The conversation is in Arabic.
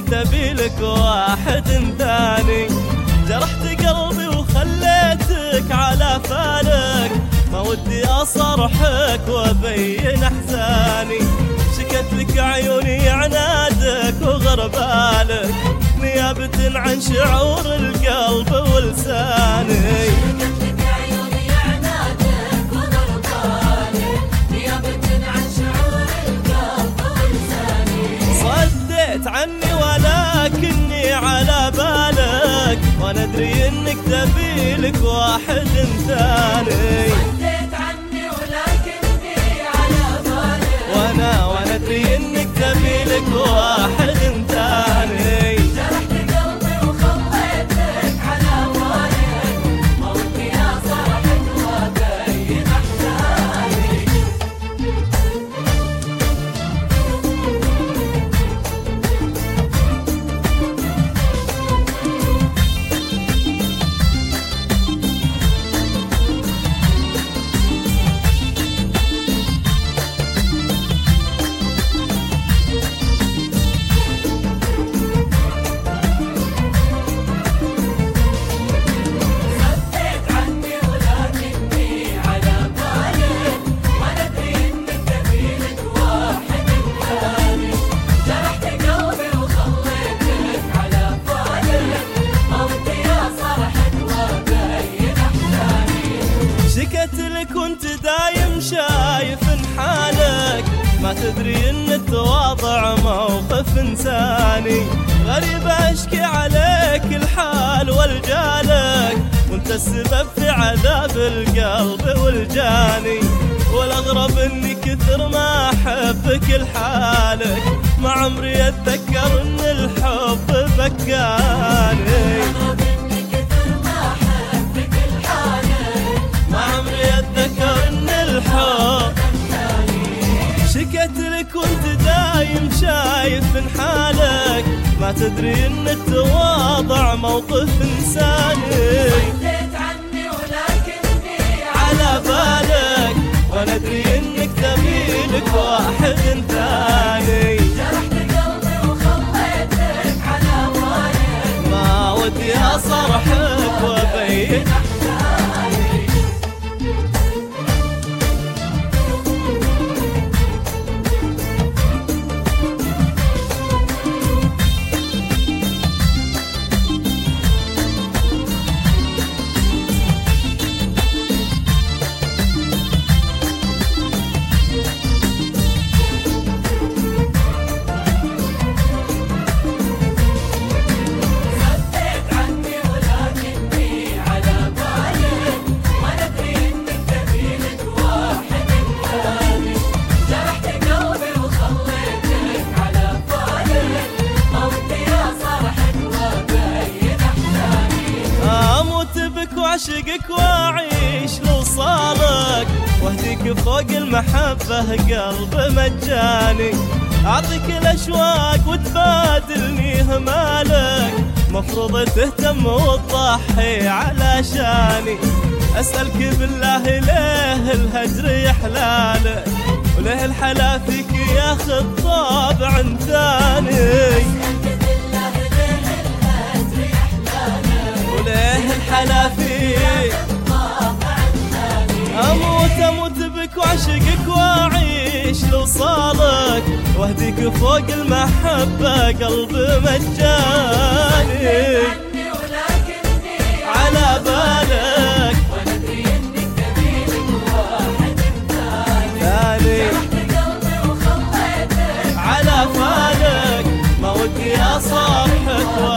تبي لك واحد ثاني. جرحت قلبي وخليتك على فالك، ما ودي أصرحك وأبين أحزاني. شكت لك عيوني عنادك وغربالك، نيابة عن شعور القلب ولساني. صديت عني ولكني على بالك، وانا ادري انك تبي لك واحد ثاني. صديت عني ولكني على بالك، وانا ادري انك تبي لك واحد ثاني. جرحت قلبي وخليتك على بالك، ما ودي اصرحك وابين احزاني. كنت دايم شايف حالك، ما تدري ان التواضع موقف انساني. غريب اشكي عليك الحال والجالك، وانت السبب في عذاب القلب والجاني. والاغرب اني كثر ما احبك لحالك، ما عمري اتذكر ان الحب بكاني. شكت لك كنت دايم شايف من حالك، ما تدري ان التواضع موقف انساني. صديت عني ولكني على بالك، وانا ادري انك تبي لك واحد ثاني. جرحت قلبي وخليتك على بالك، ما ودي اصرحك وابين احزاني. وعشقك واعيش لوصالك، واهديك فوق المحبة قلب مجاني. اعطيك الاشواق وتبادلني همالك، مفروض تهتم وتضحي علشاني. اسألك بالله ليه الهجر يحلالك، وليه الحلا فيك ياخذ طابع ثاني. وليه الحلا فيك اموت بك وعشقك واعيش لوصالك، واهديك فوق المحبة قلب مجاني. على بالك ثاني، على فالك ما ودي اصارحك.